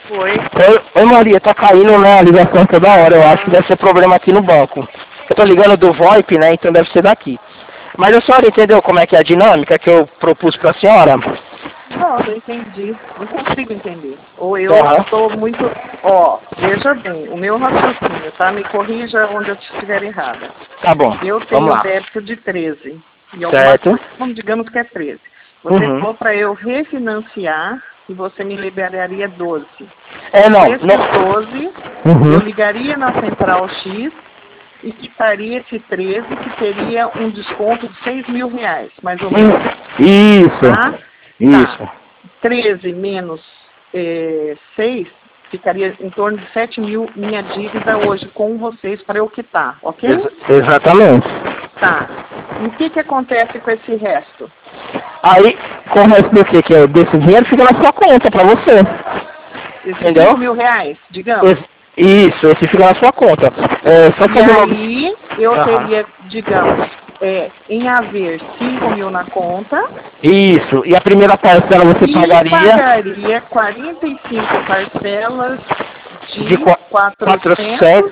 Oi. Oi, Maria, tá caindo, né, a ligação toda hora. Eu acho que deve ser problema aqui no banco. Eu tô ligando do VoIP, né, então deve ser daqui. Mas a senhora entendeu como é que é a dinâmica que eu propus pra senhora? Não, não entendi. Não consigo entender. Ou eu Aham. estou muito... Ó, veja bem, o meu raciocínio, tá? Me corrija onde eu estiver errada. Tá bom, Eu vamos tenho lá. débito de 13. E alguma Certo? coisa, vamos, digamos que é 13. Você Uhum. falou para eu refinanciar e você me liberaria 12. Não, Esses não. 12, eu Uhum. ligaria na Central X e quitaria esse 13, que teria um desconto de 6 mil reais, mais ou menos. Isso. Tá? Tá. Isso. 13 menos 6 ficaria em torno de 7 mil minha dívida hoje com vocês para eu quitar, ok? Exatamente. Tá. E o que acontece com esse resto? Aí, com o resto do que é desse dinheiro, fica na sua conta pra você. Esses Entendeu? 5 mil reais, digamos. Isso, esse fica na sua conta. Só E fazer aí eu Aham. teria, digamos, em haver 5 mil na conta Isso, e a primeira parcela você e pagaria 45 parcelas de de 400.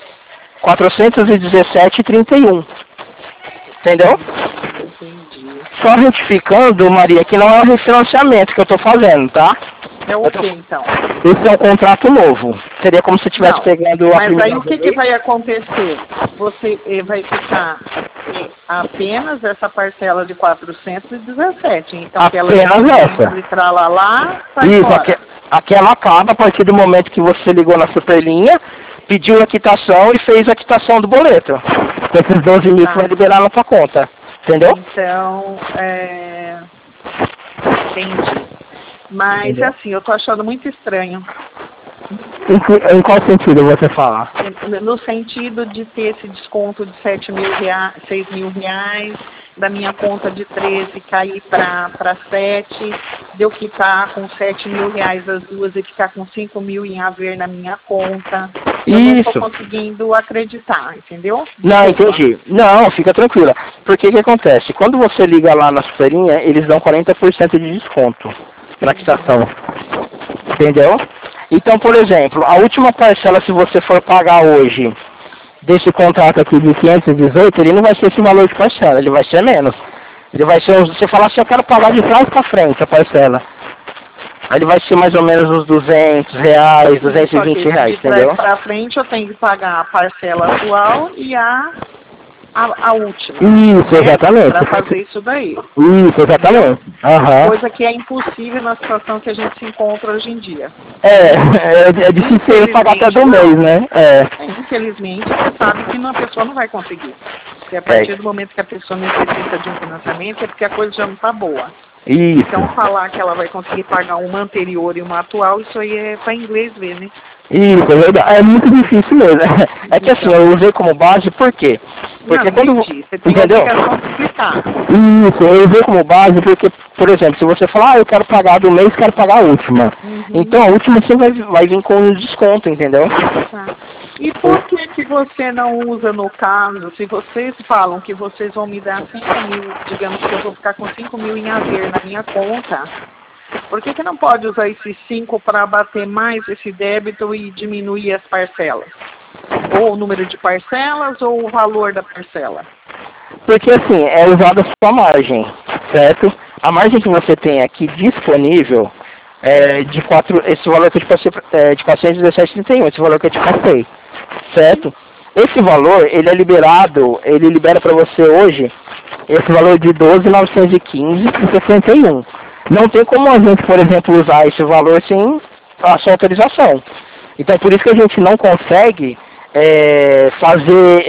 417,31. Entendeu? Entendi. Só retificando, Maria, que não é um refinanciamento que eu tô fazendo, tá? É o que então? Esse é um contrato novo. Seria como se estivesse Não, pegando a mas primeira aí o que vai acontecer? Você vai ficar apenas essa parcela de 417. Então aquela Apenas essa. de tralalá sai Isso, fora. aquela acaba a partir do momento que você ligou na Superlinha, pediu a quitação e fez a quitação do boleto. Esses 12 mil Tá. que vai liberar na sua conta. Entendeu? Então, entendi. Mas Entendeu? assim, eu tô achando muito estranho. Em qual sentido você fala? No sentido de ter esse desconto de 7 mil reais, 6 mil reais, da minha conta de 13 cair para 7, de eu quitar com 7 mil reais as duas e ficar com 5 mil em haver na minha conta. Eu não estou Isso. conseguindo acreditar, entendeu? Não, Desculpa. entendi. Não, fica tranquila. Porque que acontece? Quando você liga lá na Superlinha, eles dão 40% de desconto na quitação. Entendeu? Então, por exemplo, a última parcela, se você for pagar hoje, desse contrato aqui de 518, ele não vai ser esse valor de parcela, ele vai ser menos. Ele vai ser, você falar assim, eu quero pagar de trás para frente a parcela. Aí ele vai ser mais ou menos uns 200 reais, 220 reais, De trás entendeu? para frente eu tenho que pagar a parcela atual e a última. Isso, né? exatamente. Para fazer isso daí. Isso, exatamente. Aham. Coisa que é impossível na situação que a gente se encontra hoje em dia. É difícil ele pagar até do mês, né? Infelizmente, você sabe que a pessoa não vai conseguir. Porque a partir do momento que a pessoa necessita de um financiamento é porque a coisa já não está boa. Isso. Então, falar que ela vai conseguir pagar uma anterior e uma atual, isso aí é para inglês ver, né? Isso, é verdade. É muito difícil mesmo. É que assim, eu usei como base, por quê? Porque quando... Você tem Entendeu? a obrigação de explicar. Isso, eu usei como base porque, por exemplo, se você falar, eu quero pagar do mês, quero pagar a última. Então a última você vai vir com um desconto, entendeu? Tá. E por que você não usa no caso, se vocês falam que vocês vão me dar 5 mil, digamos que eu vou ficar com 5 mil em haver na minha conta, por que não pode usar esses 5 para abater mais esse débito e diminuir as parcelas? Ou o número de parcelas ou o valor da parcela? Porque assim, é usada a sua margem, certo? A margem que você tem aqui disponível é de esse valor que eu te passei, de 417,31, esse valor que eu te passei, certo? Esse valor, ele é liberado, ele libera para você hoje esse valor de 12.915,61. Não tem como a gente, por exemplo, usar esse valor sem a sua autorização. Então, por isso que a gente não consegue fazer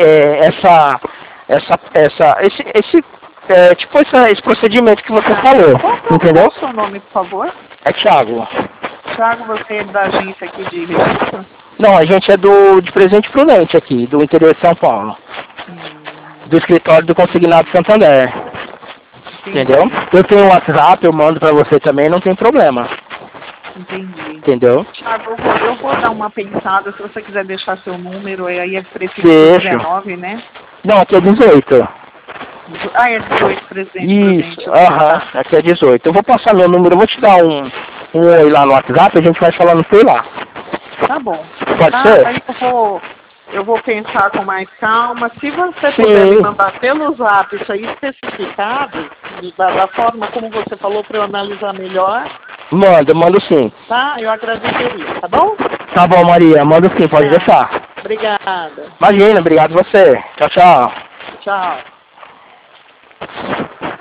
esse procedimento que você falou, entendeu? Qual é o seu nome, por favor? É Thiago. Thiago, você é da agência aqui de registro? Não, a gente é de Presidente Prudente aqui, do interior de São Paulo. Do escritório do Consignado Santander. Entendeu? Eu tenho um WhatsApp, eu mando pra você também, não tem problema. Entendi. Entendeu? Thiago, eu vou dar uma pensada, se você quiser deixar seu número, aí é preciso Deixa. 19, né? Não, aqui é 18. Ah, é 18, Presidente Isso, Prudente. aham, aqui é 18. Eu vou passar meu número, eu vou te dar um oi lá no WhatsApp, a gente vai falando por lá. Tá bom. Pode Tá? ser? Aí eu vou pensar com mais calma. Se você puder me mandar pelo zap isso aí especificado, da forma como você falou, para eu analisar melhor, Mando sim. tá? Eu agradeceria, tá bom? Tá bom, Maria, mando sim, pode deixar. Obrigada. Imagina, obrigado você. Tchau, tchau. Tchau.